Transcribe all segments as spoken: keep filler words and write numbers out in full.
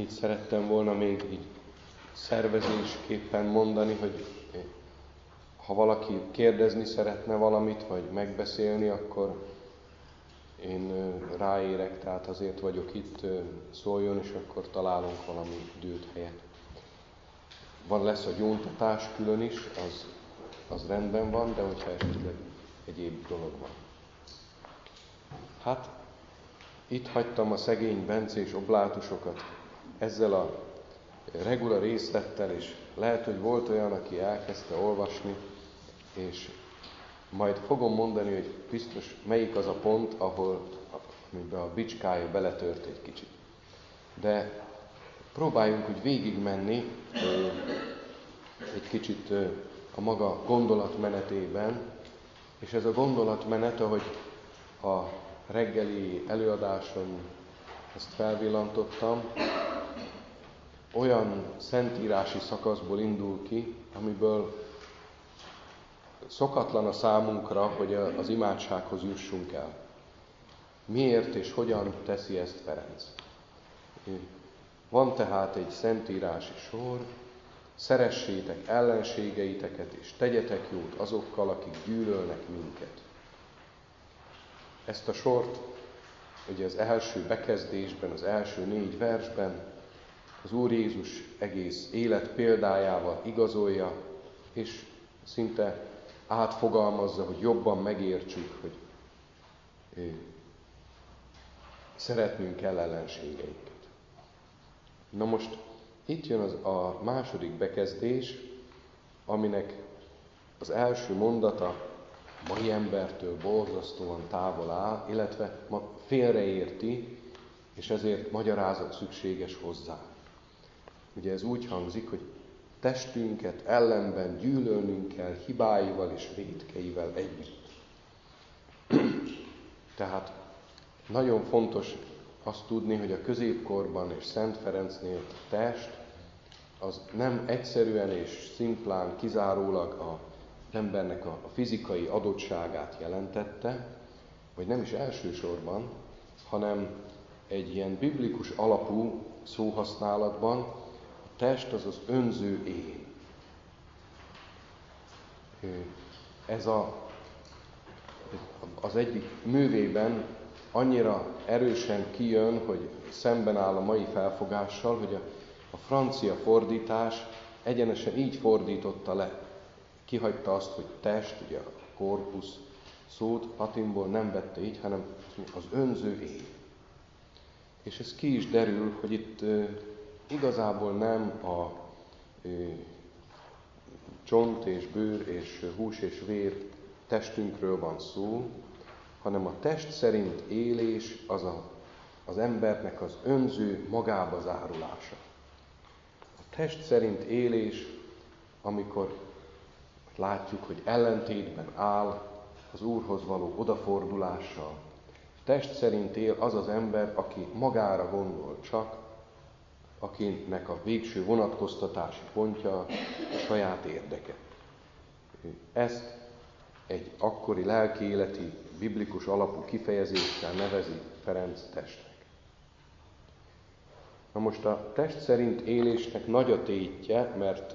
Annyit szerettem volna még így szervezésképpen mondani, hogy ha valaki kérdezni szeretne valamit, vagy megbeszélni, akkor én ráérek, tehát azért vagyok itt, szóljon, és akkor találunk valami időt, helyet. Van, lesz a gyóntatás külön is, az, az rendben van, de hogyha esetleg egyéb dolog van. Hát, itt hagytam a szegény bencés oblátusokat ezzel a regula részlettel, és lehet, hogy volt olyan, aki elkezdte olvasni, és majd fogom mondani, hogy biztos melyik az a pont, ahol amiben a bicskája beletört egy kicsit. De próbáljunk úgy végigmenni egy kicsit a maga gondolatmenetében, és ez a gondolatmenet, ahogy a reggeli előadáson ezt felvillantottam, olyan szentírási szakaszból indul ki, amiből szokatlan a számunkra, hogy az imádsághoz jussunk el. Miért és hogyan teszi ezt Ferenc? Van tehát egy szentírási sor: szeressétek ellenségeiteket, és tegyetek jót azokkal, akik gyűlölnek minket. Ezt a sort ugye az első bekezdésben, az első négy versben az Úr Jézus egész élet példájával igazolja, és szinte átfogalmazza, hogy jobban megértsük, hogy szeretnünk kell ellenségeinket. Na most itt jön az a második bekezdés, aminek az első mondata mai embertől borzasztóan távol áll, illetve ma félreérti, és ezért magyarázat szükséges hozzá. Ugye ez úgy hangzik, hogy testünket ellenben gyűlölnünk kell hibáival és vétkeivel együtt. Tehát nagyon fontos azt tudni, hogy a középkorban és Szent Ferencnél a test az nem egyszerűen és szimplán kizárólag az embernek a fizikai adottságát jelentette, vagy nem is elsősorban, hanem egy ilyen biblikus alapú szóhasználatban a test az az önző én. Ez a, az egyik művében annyira erősen kijön, hogy szemben áll a mai felfogással, hogy a, a francia fordítás egyenesen így fordította le. Kihagyta azt, hogy test, ugye a corpus szót latinból nem vette így, hanem az önző én. És ez ki is derül, hogy itt e, igazából nem a e, csont és bőr és hús és vér testünkről van szó, hanem a test szerint élés az a, az embernek az önző magába zárulása. A test szerint élés, amikor látjuk, hogy ellentétben áll az Úrhoz való odafordulással. A test szerint él az az ember, aki magára gondol csak, akinek a végső vonatkoztatási pontja a saját érdeke. Ezt egy akkori lelkiéleti, biblikus alapú kifejezéssel nevezi Ferenc testnek. Na most a test szerint élésnek nagy a tétje, mert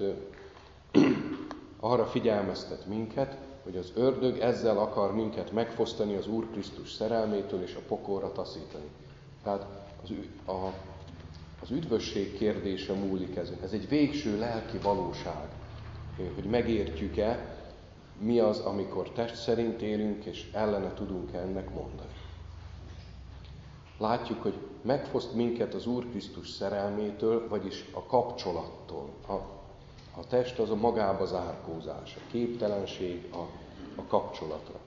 arra figyelmeztet minket, hogy az ördög ezzel akar minket megfosztani az Úr Krisztus szerelmétől és a pokolra taszítani. Tehát az, a, az üdvösség kérdése múlik ezen. Ez egy végső lelki valóság, hogy megértjük-e, mi az, amikor test szerint élünk, és ellene tudunk ennek mondani. Látjuk, hogy megfoszt minket az Úr Krisztus szerelmétől, vagyis a kapcsolattól. A, a test az a magába zárkózás, a képtelenség a, a kapcsolatra.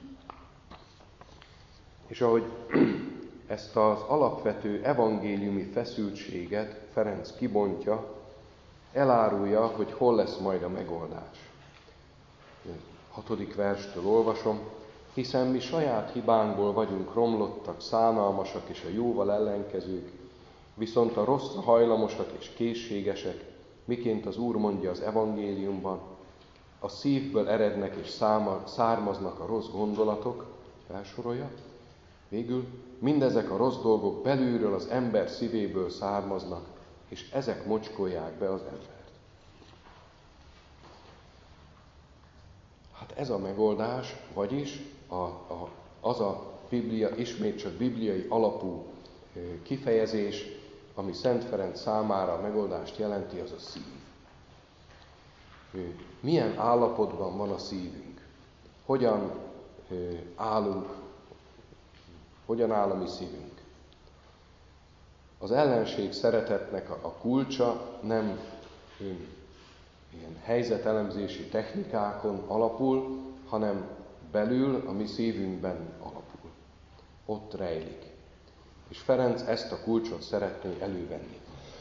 És ahogy ezt az alapvető evangéliumi feszültséget Ferenc kibontja, elárulja, hogy hol lesz majd a megoldás. Hatodik verstől olvasom: hiszen mi saját hibánkból vagyunk romlottak, szánalmasak és a jóval ellenkezők, viszont a rosszra hajlamosak és készségesek, miként az Úr mondja az evangéliumban, a szívből erednek és száma, származnak a rossz gondolatok, felsorolja, végül mindezek a rossz dolgok belülről az ember szívéből származnak, és ezek mocskolják be az embert. Hát ez a megoldás, vagyis a, a, az a Biblia, ismét csak bibliai alapú kifejezés, ami Szent Ferenc számára a megoldást jelenti, az a szív. Milyen állapotban van a szívünk? Hogyan állunk? Hogyan áll a mi szívünk? Az ellenség szeretetnek a kulcsa nem ilyen helyzetelemzési technikákon alapul, hanem belül a mi szívünkben alapul. Ott rejlik. És Ferenc ezt a kulcsot szeretné elővenni.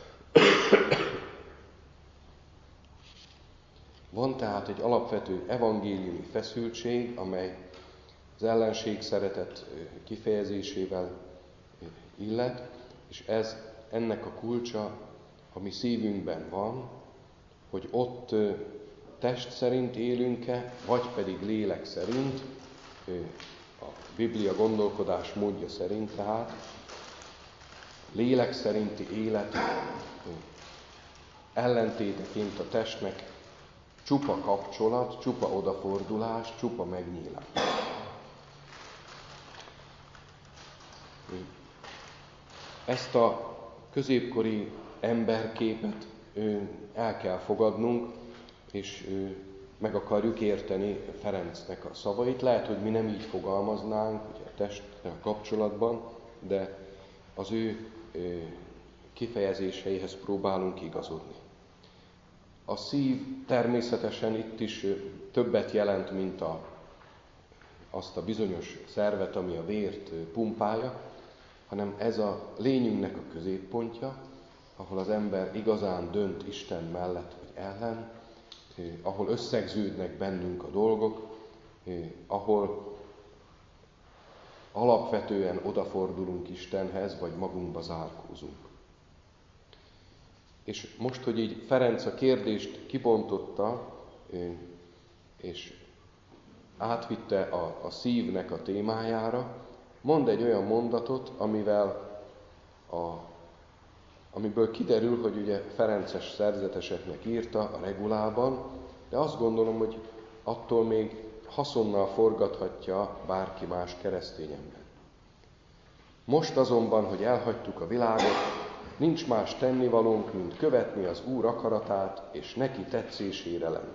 Van tehát egy alapvető evangéliumi feszültség, amely az ellenség szeretet kifejezésével illet, és ez ennek a kulcsa a mi szívünkben van, hogy ott test szerint élünk-e, vagy pedig lélek szerint, a Biblia gondolkodás módja szerint, tehát lélek szerinti élet ellentéteként a testnek csupa kapcsolat, csupa odafordulás, csupa megnyílás. Ezt a középkori emberképet el kell fogadnunk, és meg akarjuk érteni Ferencnek a szavait. Lehet, hogy mi nem így fogalmaznánk, ugye a testtel kapcsolatban, de az ő kifejezéseihez próbálunk igazodni. A szív természetesen itt is többet jelent, mint a, azt a bizonyos szervet, ami a vért pumpálja, hanem ez a lényünknek a középpontja, ahol az ember igazán dönt Isten mellett vagy ellen, eh, ahol összegződnek bennünk a dolgok, eh, ahol alapvetően odafordulunk Istenhez, vagy magunkba zárkózunk. És most, hogy így Ferenc a kérdést kibontotta, eh, és átvitte a, a szívnek a témájára, mond egy olyan mondatot, amivel a amiből kiderül, hogy ugye Ferences szerzeteseknek írta a regulában, de azt gondolom, hogy attól még haszonnal forgathatja bárki más keresztény ember. Most azonban, hogy elhagytuk a világot, nincs más tennivalónk, mint követni az Úr akaratát, és neki tetszésére lenni.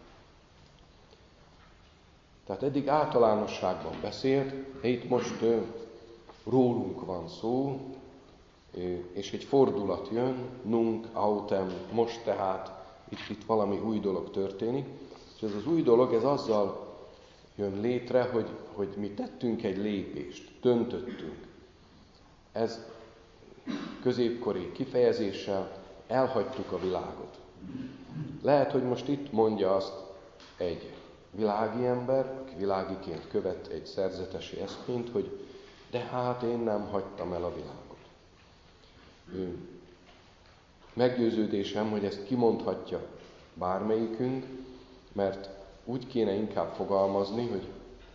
Tehát eddig általánosságban beszélt, de itt most rólunk van szó, és egy fordulat jön, nunc autem, most tehát itt, itt valami új dolog történik, és ez az új dolog, ez azzal jön létre, hogy, hogy mi tettünk egy lépést, döntöttünk. Ez középkori kifejezéssel elhagytuk a világot. Lehet, hogy most itt mondja azt egy világi ember, aki világiként követ egy szerzetesi eszményt, hogy de hát én nem hagytam el a világot. Meggyőződésem, hogy ezt kimondhatja bármelyikünk, mert úgy kéne inkább fogalmazni, hogy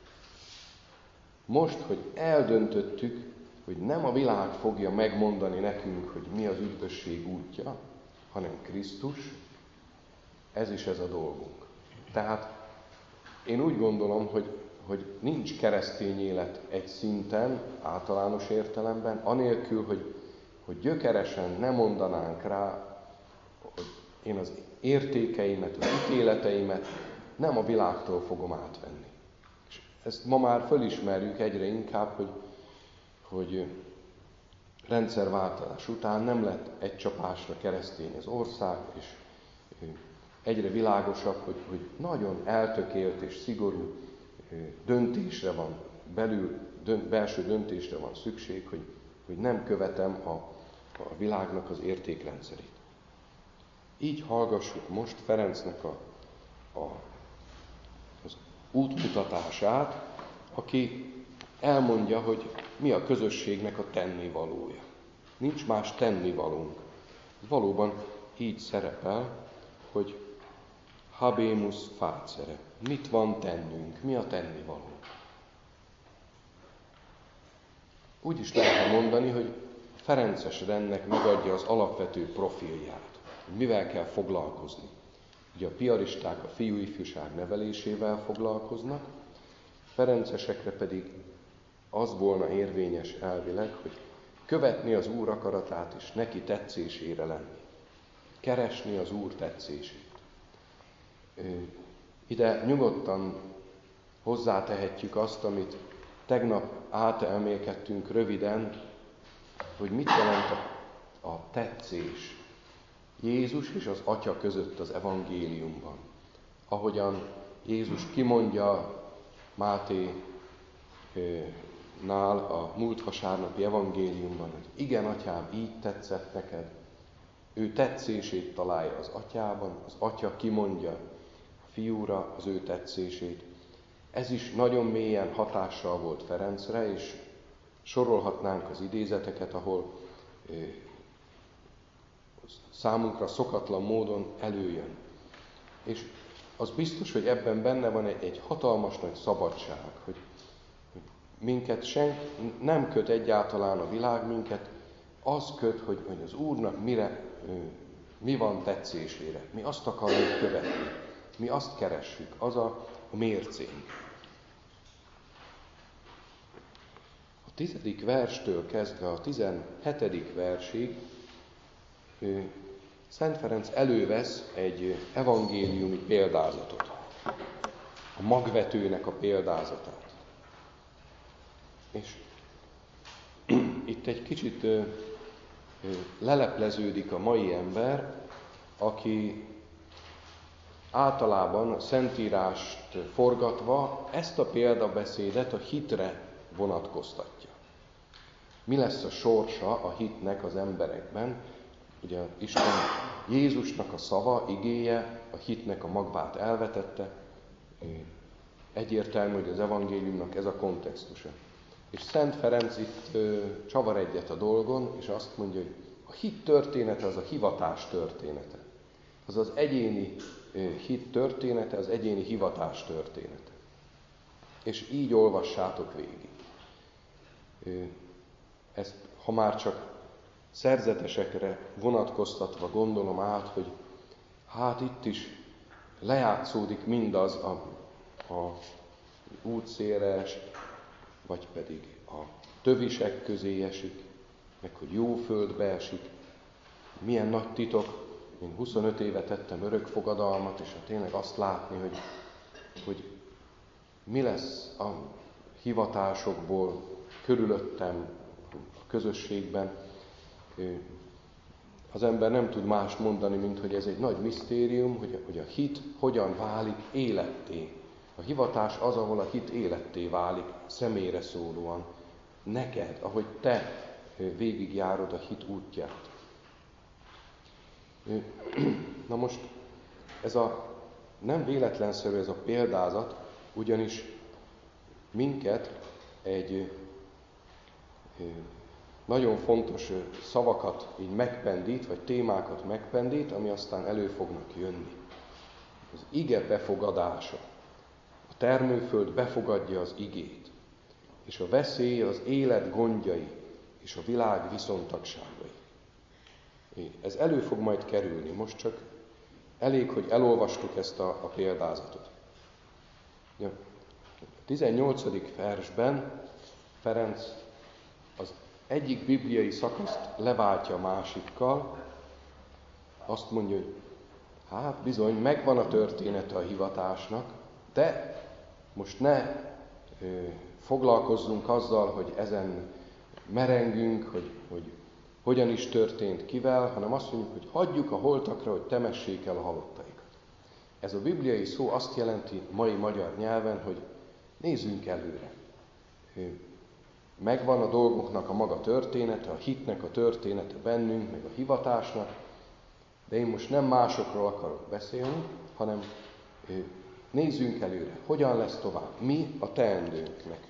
most, hogy eldöntöttük, hogy nem a világ fogja megmondani nekünk, hogy mi az üdvösség útja, hanem Krisztus, ez is ez a dolgunk. Tehát én úgy gondolom, hogy, hogy nincs keresztény élet egy szinten, általános értelemben, anélkül, hogy hogy gyökeresen nem mondanánk rá, hogy én az értékeimet, az ítéleteimet nem a világtól fogom átvenni. És ezt ma már fölismerjük egyre inkább, hogy, hogy rendszerváltás után nem lett egy csapásra keresztény az ország, és egyre világosabb, hogy, hogy nagyon eltökélt és szigorú döntésre van belül, dönt, belső döntésre van szükség, hogy, hogy nem követem a a világnak az értékrendszerét. Így hallgassuk most Ferencnek a, a, az útmutatását, aki elmondja, hogy mi a közösségnek a tennivalója. Nincs más tennivalónk. Valóban így szerepel, hogy habemus facere. Mit van tennünk? Mi a tennivaló? Úgy is lehetne mondani, hogy ferences rendnek megadja az alapvető profilját, hogy mivel kell foglalkozni. Ugye a piaristák a fiú-ifjúság nevelésével foglalkoznak, ferencesekre pedig az volna érvényes elvileg, hogy követni az Úr akaratát és neki tetszésére lenni. Keresni az Úr tetszését. Ide nyugodtan hozzátehetjük azt, amit tegnap átelmélkedtünk röviden, hogy mit jelent a, a tetszés Jézus és az Atya között az evangéliumban. Ahogyan Jézus kimondja Máténál a múlt vasárnapi evangéliumban, hogy igen, Atyám, így tetszett neked. Ő tetszését találja az Atyában, az Atya kimondja a Fiúra az ő tetszését. Ez is nagyon mélyen hatással volt Ferencre, és sorolhatnánk az idézeteket, ahol számunkra szokatlan módon előjön. És az biztos, hogy ebben benne van egy, egy hatalmas nagy szabadság, hogy minket senki nem köt egyáltalán a világ, minket az köt, hogy, hogy az Úrnak mire, mi van tetszésére. Mi azt akarjuk követni, mi azt keressük, az a, a mércénk. A tizedik verstől kezdve a tizenhetedik versig Szent Ferenc elővesz egy evangéliumi példázatot, a magvetőnek a példázatát. És itt egy kicsit ö, ö, lelepleződik a mai ember, aki általában a Szentírást forgatva ezt a példabeszédet a hitre vonatkoztatja. Mi lesz a sorsa a hitnek az emberekben? Ugye Isten Jézusnak a szava, igéje, a hitnek a magvát elvetette. Egyértelmű, hogy az evangéliumnak ez a kontextusa. És Szent Ferenc itt ö, csavar egyet a dolgon, és azt mondja, hogy a hit története az a hivatás története. Az az egyéni ö, hit története, az egyéni hivatás története. És így olvassátok végig. Ö, ezt, ha már csak szerzetesekre vonatkoztatva gondolom át, hogy hát itt is lejátszódik mindaz, a, a útszélre esik, vagy pedig a tövisek közé esik, meg hogy jó földbe esik. Milyen nagy titok, én huszonöt éve tettem örökfogadalmat, és hát tényleg azt látni, hogy, hogy mi lesz a hivatásokból körülöttem, a közösségben. Az ember nem tud más mondani, mint hogy ez egy nagy misztérium, hogy, hogy a hit hogyan válik életté. A hivatás az, ahol a hit életté válik, személyre szólóan. Neked, ahogy te végigjárod a hit útját. Na most, ez a nem véletlenszerű ez a példázat, ugyanis minket egy nagyon fontos szavakat így megpendít, vagy témákat megpendít, ami aztán elő fognak jönni. Az ige befogadása. A termőföld befogadja az igét, és a veszély az élet gondjai, és a világ viszontagságai. Ez elő fog majd kerülni, most csak elég, hogy elolvastuk ezt a, a példázatot. Ja. A tizennyolcadik versben Ferenc az egyik bibliai szakaszt leváltja a másikkal, azt mondja, hogy hát bizony, megvan a története a hivatásnak, de most ne ö, foglalkozzunk azzal, hogy ezen merengünk, hogy, hogy hogyan is történt kivel, hanem azt mondjuk, hogy hagyjuk a holtakra, hogy temessék el a halottaikat. Ez a bibliai szó azt jelenti mai magyar nyelven, hogy nézzünk előre. Megvan a dolgoknak a maga története, a hitnek a története bennünk, meg a hivatásnak, de én most nem másokról akarok beszélni, hanem nézzünk előre, hogyan lesz tovább, mi a teendőnk nekünk.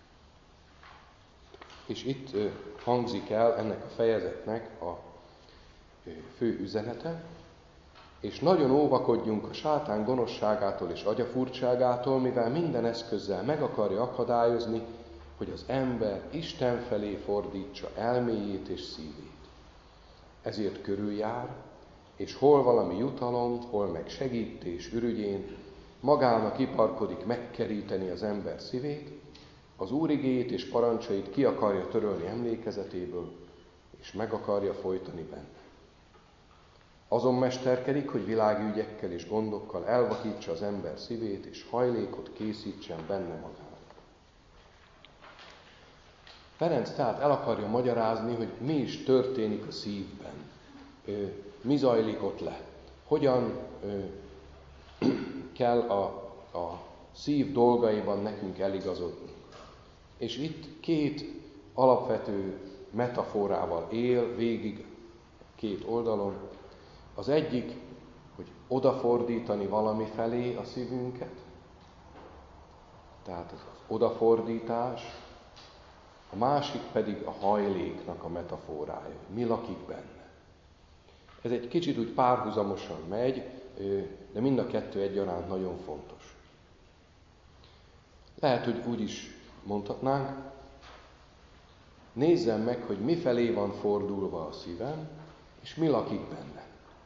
És itt hangzik el ennek a fejezetnek a fő üzenete, és nagyon óvakodjunk a sátán gonoszságától és agyafurtságától, mivel minden eszközzel meg akarja akadályozni, hogy az ember Isten felé fordítsa elméjét és szívét. Ezért körüljár, és hol valami jutalom, hol meg segítés ürügyén magának iparkodik megkeríteni az ember szívét, az Úr igéjét és parancsait ki akarja törölni emlékezetéből, és meg akarja folytani benne. Azon mesterkedik, hogy világügyekkel és gondokkal elvakítsa az ember szívét, és hajlékot készítsen benne magának. Ferenc tehát el akarja magyarázni, hogy mi is történik a szívben, mi zajlik ott le, hogyan kell a, a szív dolgaiban nekünk eligazodni. És itt két alapvető metaforával él végig két oldalon. Az egyik, hogy odafordítani valami felé a szívünket, tehát az odafordítás, a másik pedig a hajléknak a metaforája, mi lakik benne. Ez egy kicsit úgy párhuzamosan megy, de mind a kettő egyaránt nagyon fontos. Lehet, hogy úgy is mondhatnánk, nézzem meg, hogy mi felé van fordulva a szívem, és mi lakik benne.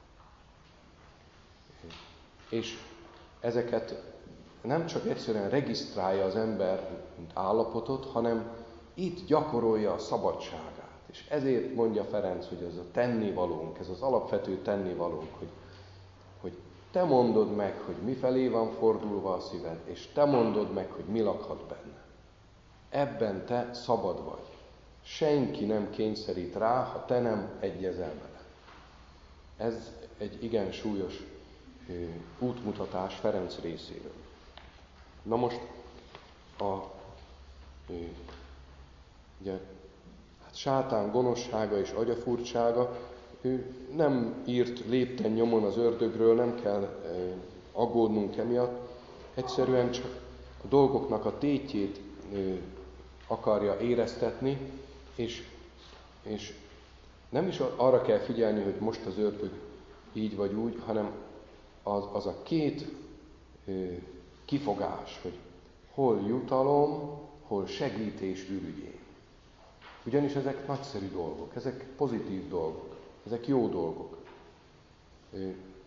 És ezeket nem csak egyszerűen regisztrálja az ember, mint állapotot, hanem itt gyakorolja a szabadságát. És ezért mondja Ferenc, hogy ez a tennivalónk, ez az alapvető tennivalónk, hogy, hogy te mondod meg, hogy mi felé van fordulva a szíved, és te mondod meg, hogy mi lakhat benne. Ebben te szabad vagy. Senki nem kényszerít rá, ha te nem egyezel vele. Ez egy igen súlyos ö, útmutatás Ferenc részéről. Na most a ö, ugye, hát sátán gonoszsága és agyafurtsága, ő nem írt lépten nyomon az ördögről, nem kell ö, aggódnunk emiatt, egyszerűen csak a dolgoknak a tétjét ö, akarja éreztetni, és, és nem is arra kell figyelni, hogy most az ördög így vagy úgy, hanem az, az a két ö, kifogás, hogy hol jutalom, hol segítés ürügyén. Ugyanis ezek nagyszerű dolgok, ezek pozitív dolgok, ezek jó dolgok. Ö,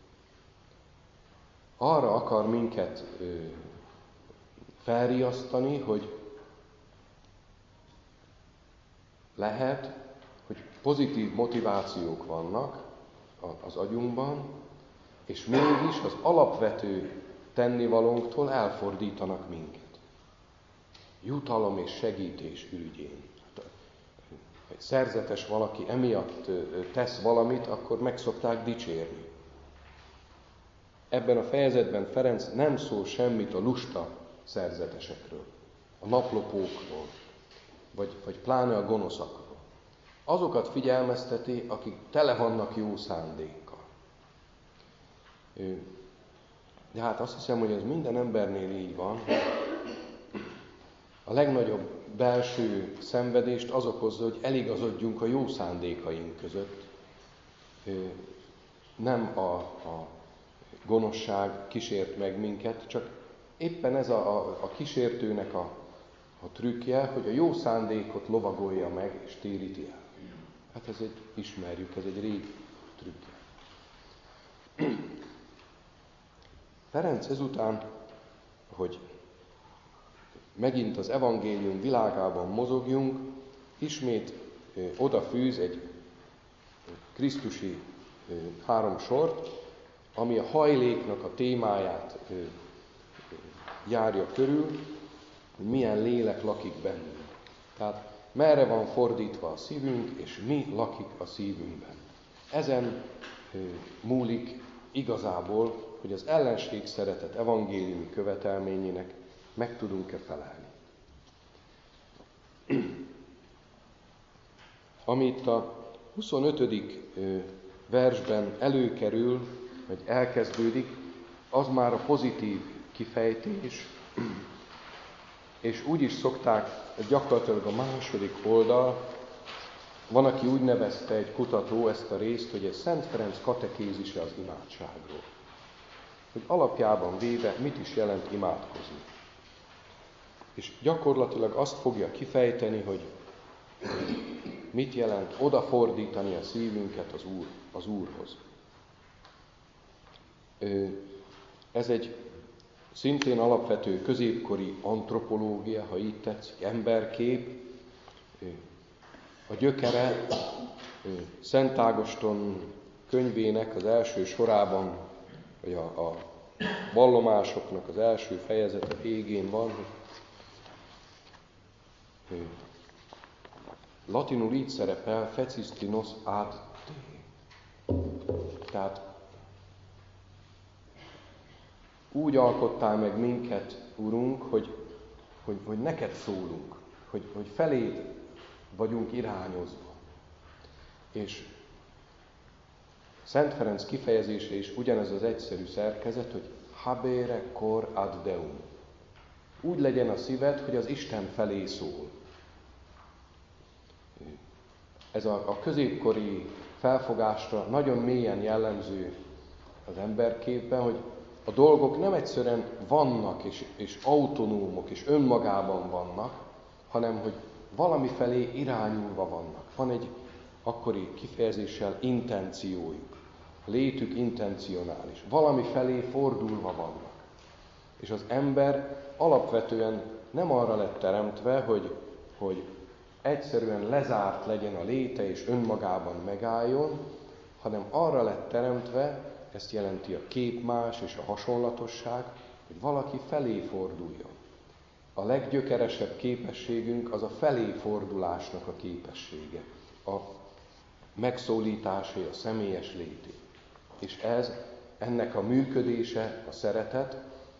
arra akar minket ö, felriasztani, hogy lehet, hogy pozitív motivációk vannak az agyunkban, és mégis az alapvető tennivalónktól elfordítanak minket. Jutalom és segítés ürügyén. Ha egy szerzetes valaki emiatt tesz valamit, akkor meg szokták dicsérni. Ebben a fejezetben Ferenc nem szól semmit a lusta szerzetesekről, a naplopókról, vagy, vagy pláne a gonoszakról. Azokat figyelmezteti, akik tele vannak jó szándékkal. De hát azt hiszem, hogy ez minden embernél így van. A legnagyobb belső szenvedést az okozza, hogy eligazodjunk a jó szándékaink között. Nem a, a gonoszság kísért meg minket, csak éppen ez a, a, a kísértőnek a, a trükkje, hogy a jó szándékot lovagolja meg és téríti el. Hát ez egy, ismerjük, ez egy régi trükkje. Ferenc ezután, hogy megint az evangélium világában mozogjunk, ismét ö, odafűz egy krisztusi ö, három sort, ami a hajléknak a témáját ö, ö, járja körül, hogy milyen lélek lakik bennünk. Tehát merre van fordítva a szívünk, és mi lakik a szívünkben. Ezen ö, múlik igazából, hogy az ellenség szeretet evangéliumi követelményének meg tudunk-e felelni. Ami itt a huszonötödik versben előkerül, vagy elkezdődik, az már a pozitív kifejtés, és úgy is szokták, gyakorlatilag a második oldal, van, aki úgy nevezte, egy kutató ezt a részt, hogy ez Szent Ferenc katekézise az imádságról. Hogy alapjában véve mit is jelent imádkozni. És gyakorlatilag azt fogja kifejteni, hogy mit jelent odafordítani a szívünket az, Úr, az Úrhoz. Ez egy szintén alapvető középkori antropológia, ha így tetszik, emberkép. A gyökere Szent Ágoston könyvének az első sorában, vagy a, a vallomásoknak az első fejezete végén van, hogy latinul így szerepel, fecistinos ad te. Tehát úgy alkottál meg minket, Urunk, hogy, hogy, hogy neked szólunk, hogy, hogy feléd vagyunk irányozva. És Szent Ferenc kifejezése is ugyanez az egyszerű szerkezet, hogy habere cor ad Deum. Úgy legyen a szíved, hogy az Isten felé szól. Ez a, a középkori felfogásra nagyon mélyen jellemző az emberképben, hogy a dolgok nem egyszerűen vannak, és, és autonómok, és önmagában vannak, hanem hogy valami felé irányulva vannak. Van egy akkori kifejezéssel intenciójuk. Létük intencionális. Valami felé fordulva vannak. És az ember alapvetően nem arra lett teremtve, hogy, hogy egyszerűen lezárt legyen a léte és önmagában megálljon, hanem arra lett teremtve, ezt jelenti a képmás és a hasonlatosság, hogy valaki felé forduljon. A leggyökeresebb képességünk az a felé fordulásnak a képessége, a megszólításé, a személyes lété. És ez, ennek a működése, a szeretet,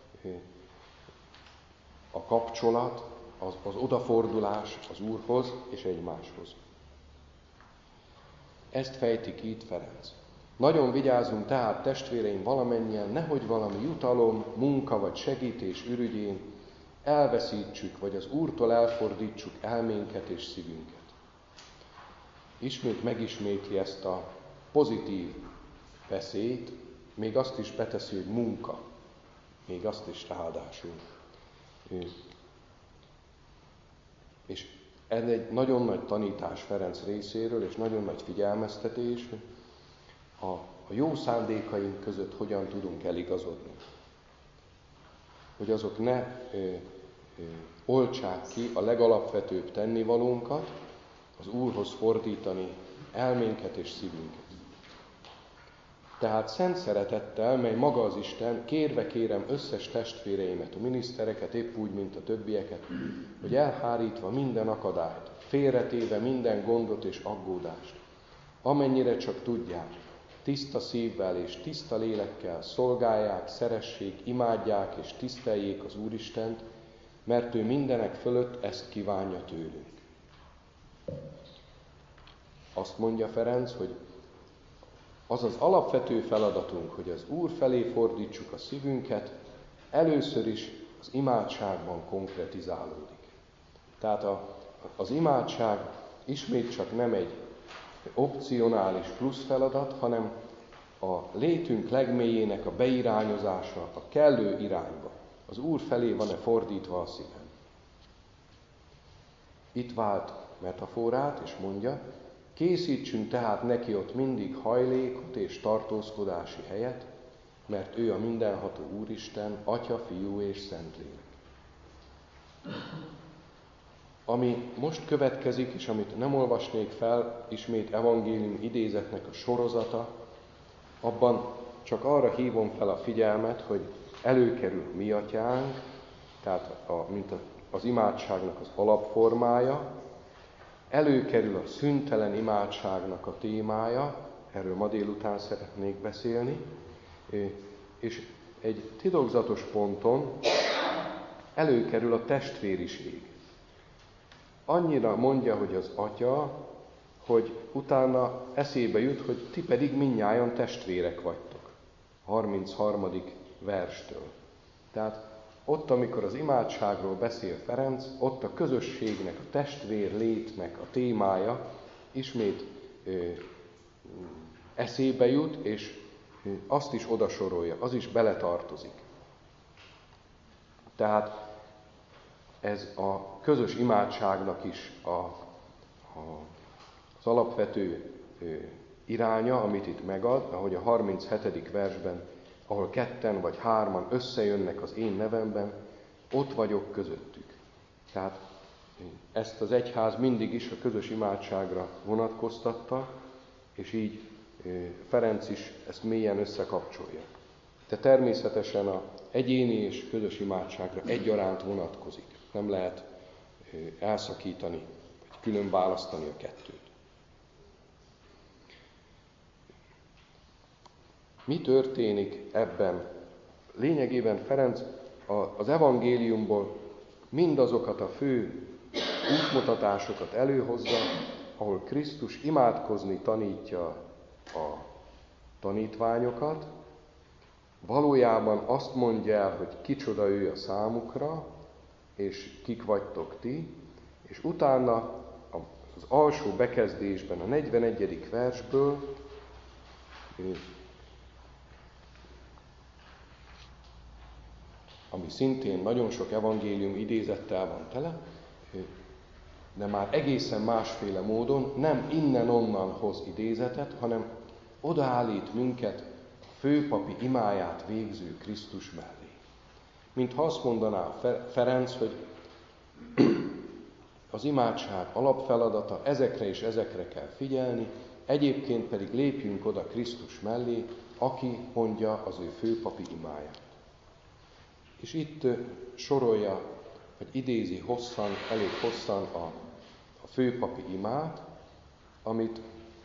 a kapcsolat, az, az odafordulás az Úrhoz és egymáshoz. Ezt fejti ki itt Ferenc. Nagyon vigyázzunk tehát, testvéreim, valamennyien, nehogy valami jutalom, munka vagy segítés ürügyén elveszítsük, vagy az Úrtól elfordítsuk elménket és szívünket. Ismét megismétli ezt a pozitív beszéd, még azt is beteszi, hogy munka, még azt is ráadásul. És ez egy nagyon nagy tanítás Ferenc részéről, és nagyon nagy figyelmeztetés, hogy a, a jó szándékaink között hogyan tudunk eligazodni. Hogy azok ne ö, ö, oltsák ki a legalapvetőbb tennivalónkat, az Úrhoz fordítani elménket és szívünket. Tehát szent szeretettel, mely maga az Isten, kérve kérem összes testvéreimet, a minisztereket, épp úgy, mint a többieket, hogy elhárítva minden akadályt, félretéve minden gondot és aggódást, amennyire csak tudják, tiszta szívvel és tiszta lélekkel szolgálják, szeressék, imádják és tiszteljék az Úristent, mert ő mindenek fölött ezt kívánja tőlünk. Azt mondja Ferenc, hogy az az alapvető feladatunk, hogy az Úr felé fordítsuk a szívünket, először is az imádságban konkretizálódik. Tehát a, az imádság ismét csak nem egy opcionális plusz feladat, hanem a létünk legmélyének a beirányozása a kellő irányba. Az Úr felé van-e fordítva a szívem. Itt vált metaforát, és mondja, készítsünk tehát neki ott mindig hajlékot és tartózkodási helyet, mert ő a mindenható Úristen, Atya, Fiú és Szentlélek. Ami most következik, és amit nem olvasnék fel, ismét evangélium idézetnek a sorozata, abban csak arra hívom fel a figyelmet, hogy előkerül mi atyánk, tehát a, mint a, az imádságnak az alapformája, előkerül a szüntelen imádságnak a témája, erről ma délután szeretnék beszélni, és egy titokzatos ponton előkerül a testvériség. Annyira mondja, hogy az Atya, hogy utána eszébe jut, hogy ti pedig mindnyájan testvérek vagytok. harmincharmadik verstől. Tehát ott, amikor az imádságról beszél Ferenc, ott a közösségnek, a testvér létnek a témája ismét ö, eszébe jut, és ö, azt is odasorolja, az is beletartozik. Tehát ez a közös imádságnak is a, a, az alapvető iránya, amit itt megad, ahogy a harminchetedik versben, ahol ketten vagy hárman összejönnek az én nevemben, ott vagyok közöttük. Tehát ezt az egyház mindig is a közös imádságra vonatkoztatta, és így Ferenc is ezt mélyen összekapcsolja. De természetesen az egyéni és közös imádságra egyaránt vonatkozik. Nem lehet elszakítani, vagy külön választani a kettőt. Mi történik ebben? Lényegében Ferenc az evangéliumból mindazokat a fő útmutatásokat előhozza, ahol Krisztus imádkozni tanítja a tanítványokat, valójában azt mondja el, hogy kicsoda ő a számukra, és kik vagytok ti, és utána az alsó bekezdésben, a negyvenegyedik versből ami szintén nagyon sok evangélium idézettel van tele, de már egészen másféle módon nem innen-onnan hoz idézetet, hanem odaállít minket a főpapi imáját végző Krisztus mellé. Mintha azt mondaná Ferenc, hogy az imádság alapfeladata, ezekre és ezekre kell figyelni, egyébként pedig lépjünk oda Krisztus mellé, aki mondja az ő főpapi imáját. És itt sorolja, vagy idézi hosszan, elég hosszan a, a főpapi imát, amit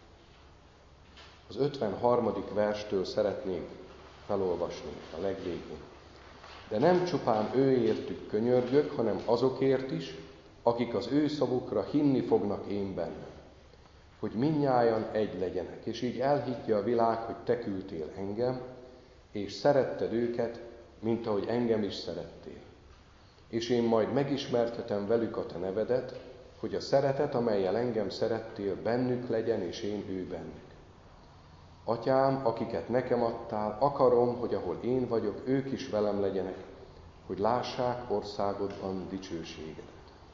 az ötvenharmadik verstől szeretnénk felolvasni a legvégén. De nem csupán őértük könyörgök, hanem azokért is, akik az ő szavukra hinni fognak én bennem, hogy mindnyájan egy legyenek, és így elhiggye a világ, hogy te küldtél engem, és szeretted őket, mint ahogy engem is szerettél. És én majd megismertetem velük a te nevedet, hogy a szeretet, amellyel engem szerettél, bennük legyen, és én ő bennük. Atyám, akiket nekem adtál, akarom, hogy ahol én vagyok, ők is velem legyenek, hogy lássák országodban dicsőségedet.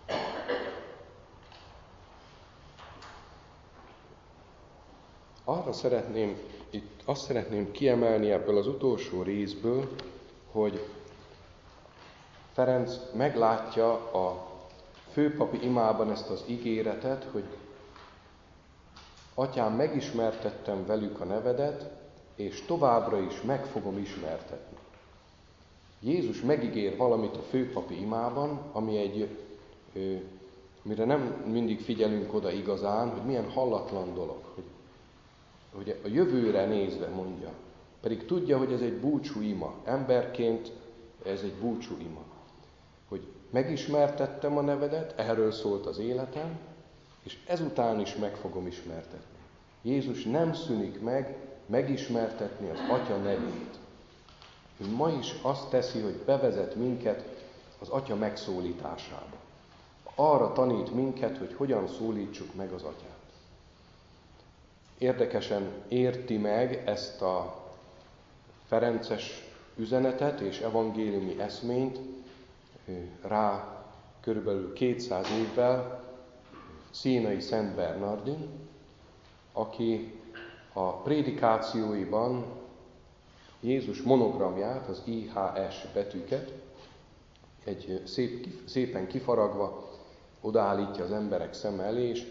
Arra szeretném, itt azt szeretném kiemelni ebből az utolsó részből, hogy Ferenc meglátja a főpapi imában ezt az ígéretet, hogy Atyám, megismertettem velük a nevedet, és továbbra is meg fogom ismertetni. Jézus megígér valamit a főpapi imában, ami egy, amire nem mindig figyelünk oda igazán, hogy milyen hallatlan dolog, hogy, hogy a jövőre nézve mondja. Pedig tudja, hogy ez egy búcsú ima. Emberként ez egy búcsú ima. Hogy megismertettem a nevedet, erről szólt az életem, és ezután is meg fogom ismertetni. Jézus nem szűnik meg megismertetni az Atya nevét. Ő ma is azt teszi, hogy bevezet minket az Atya megszólításába. Arra tanít minket, hogy hogyan szólítsuk meg az Atyát. Érdekesen érti meg ezt a ferences üzenetet és evangéliumi eszményt rá körülbelül kétszáz évvel Sienai Szent Bernardin, aki a prédikációiban Jézus monogramját, az I H S betűket egy szép, szépen kifaragva odaállítja az emberek szem elé, és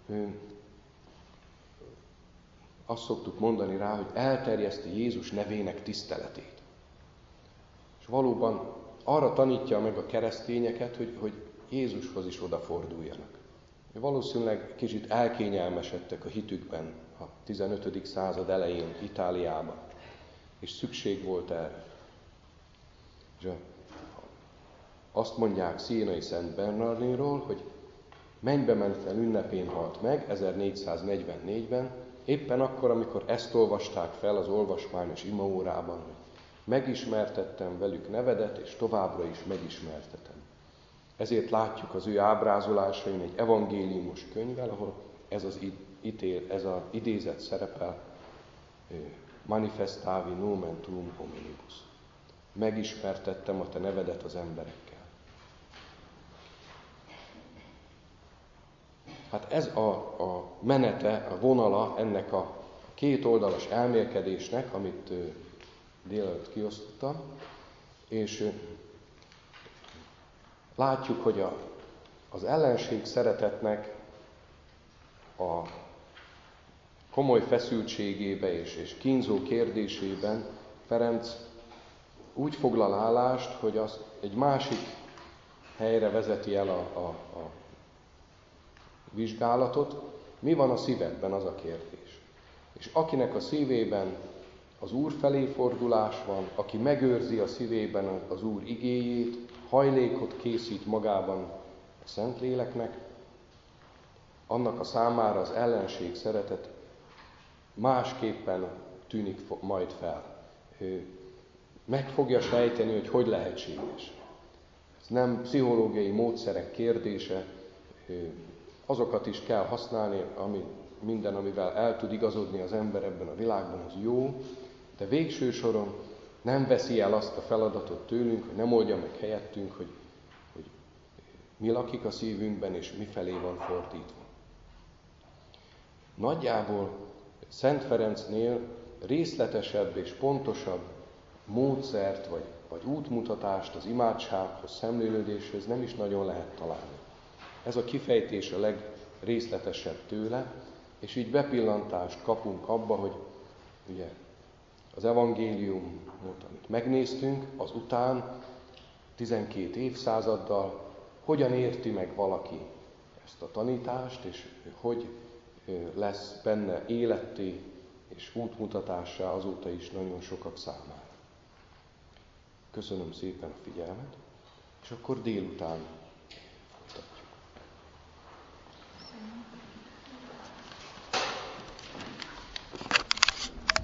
azt szoktuk mondani rá, hogy elterjeszti Jézus nevének tiszteletét. És valóban arra tanítja meg a keresztényeket, hogy, hogy Jézushoz is odaforduljanak. Valószínűleg kicsit elkényelmesedtek a hitükben a tizenötödik század elején Itáliában, és szükség volt erre. És azt mondják Sienai Szent Bernardinról, hogy mennybe ment fel ünnepén halt meg, ezernégyszáznegyvennégyben, éppen akkor, amikor ezt olvasták fel az olvasmányos imaórában, hogy megismertettem velük nevedet, és továbbra is megismertetem. Ezért látjuk az ő ábrázolásain egy evangéliumos könyvvel, ahol ez az ítél, ez az idézet szerepel, manifestavi nomen tuum hominibus. Megismertettem a te nevedet az emberekkel. Hát ez a, a menete, a vonala ennek a két oldalas elmélkedésnek, amit délelőtt kiosztottam, és látjuk, hogy a, az ellenség szeretetnek a komoly feszültségébe és, és kínzó kérdésében Ferenc úgy foglal állást, hogy az egy másik helyre vezeti el a, a, a vizsgálatot. Mi van a szívedben, az a kérdés. És akinek a szívében az Úr felé fordulás van, aki megőrzi a szívében az Úr igéjét, hajlékot készít magában a Szentléleknek, annak a számára az ellenség szeretet másképpen tűnik majd fel. Meg fogja sejteni, hogy hogy lehetséges. Ez nem pszichológiai módszerek kérdése, azokat is kell használni, ami, minden, amivel el tud igazodni az ember ebben a világban, az jó, de végső soron nem veszi el azt a feladatot tőlünk, hogy nem oldja meg helyettünk, hogy, hogy mi lakik a szívünkben, és mi felé van fordítva. Nagyjából Szent Ferencnél részletesebb és pontosabb módszert vagy, vagy útmutatást az imádsághoz, szemlélődéshez nem is nagyon lehet találni. Ez a kifejtés a legrészletesebb tőle, és így bepillantást kapunk abba, hogy ugye az evangéliumot, amit megnéztünk, az után tizenkét évszázaddal hogyan érti meg valaki ezt a tanítást, és hogy lesz benne életté és útmutatássá azóta is nagyon sokak számára. Köszönöm szépen a figyelmet, és akkor délután